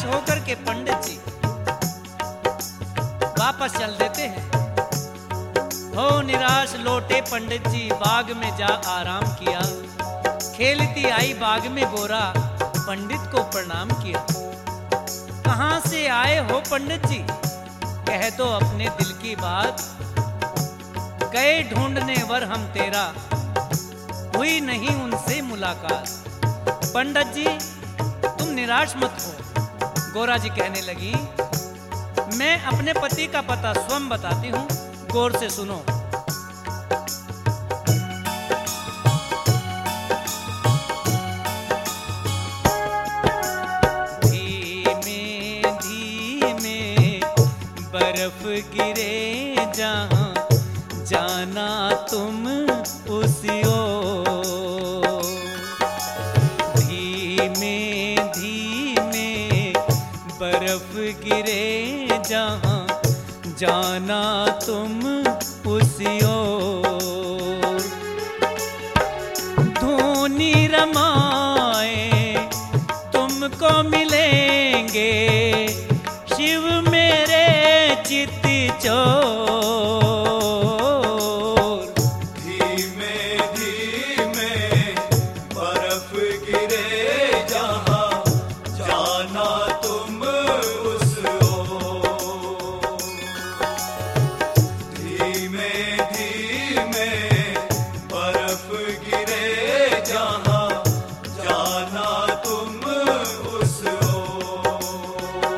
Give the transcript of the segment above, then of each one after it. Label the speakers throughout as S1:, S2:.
S1: होकर के पंडित जी वापस चल देते हैं। हो निराश लौटे पंडित जी, बाग में जा आराम किया। खेलती आई बाग में गोरा, पंडित को प्रणाम किया। कहां से आए हो पंडित जी, कह दो अपने दिल की बात। गए ढूंढने वर हम तेरा, हुई नहीं उनसे मुलाकात। पंडित जी तुम निराश मत हो। गोरा जी कहने लगी, मैं अपने पति का पता स्वयं बताती हूं, गौर से सुनो। धीमे धीमे बर्फ गिरे जहां, जाना तुम उसी ओर। धीमे धीमे बर्फ गिरे जहां, जाना तुम उसी ओर। धूनी रमाए तुमको मिलेंगे, शिव मेरे चित चोर।
S2: धीमे धीमे बर्फ गिरे जहां, जाना तुम उस ओर। धीमे धीमे बर्फ गिरे जहां, जाना तुम उस ओर।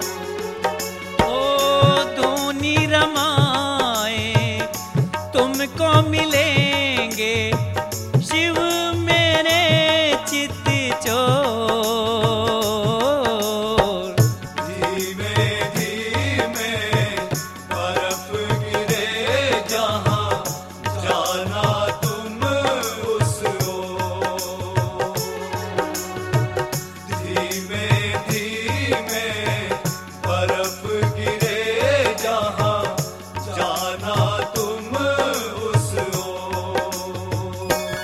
S1: ओ धूनी रमाए तुमको मिलेंगे, शिव मेरे चित चोर।
S2: धीमे धीमे बर्फ गिरे जहां, जाना तुम उस ओर। धीमे धीमे बर्फ गिरे जहां, जाना तुम उस ओर।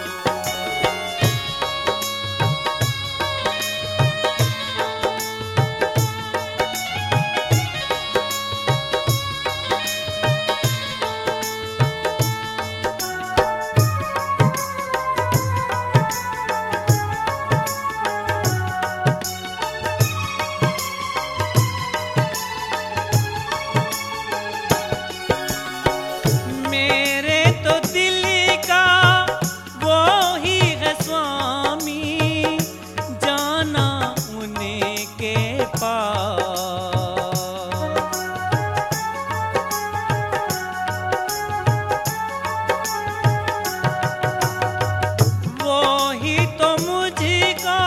S1: मेरे तो दिल का वो ही है स्वामी, जाना उन्हीं के पास। वो ही तो मुझको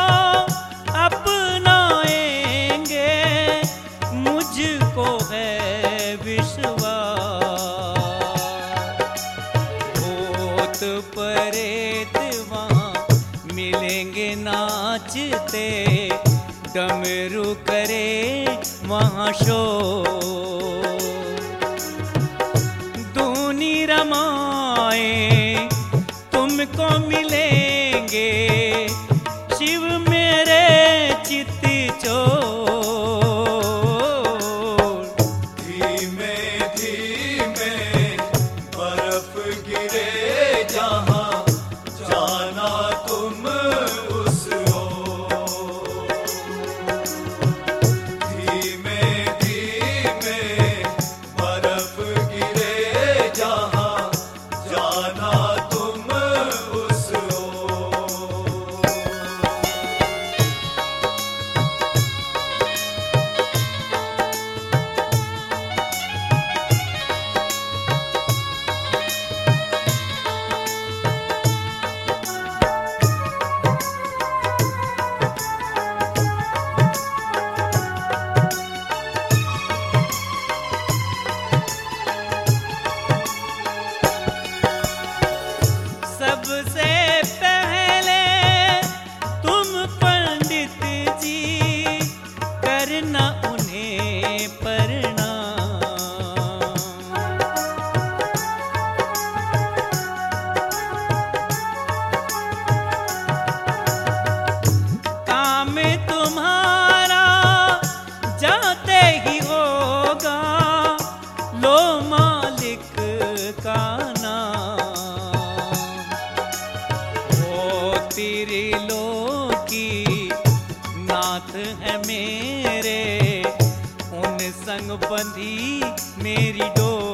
S1: अपनाएंगे, मुझको है विश्वास। भूत प्रेत वहाँ मिलेंगे नाचते, डमरू करे वहाँ शोर। दूनी रमाए तुमको मिलेंगे, शिव मेरे चित चोर।
S2: धीमे धीमे बर्फ गिरे जहां, जाना तुम उस ओर। धीमे धीमे बर्फ गिरे जहां, जाना तुम उस ओर।
S1: संग बंधी मेरी डोर।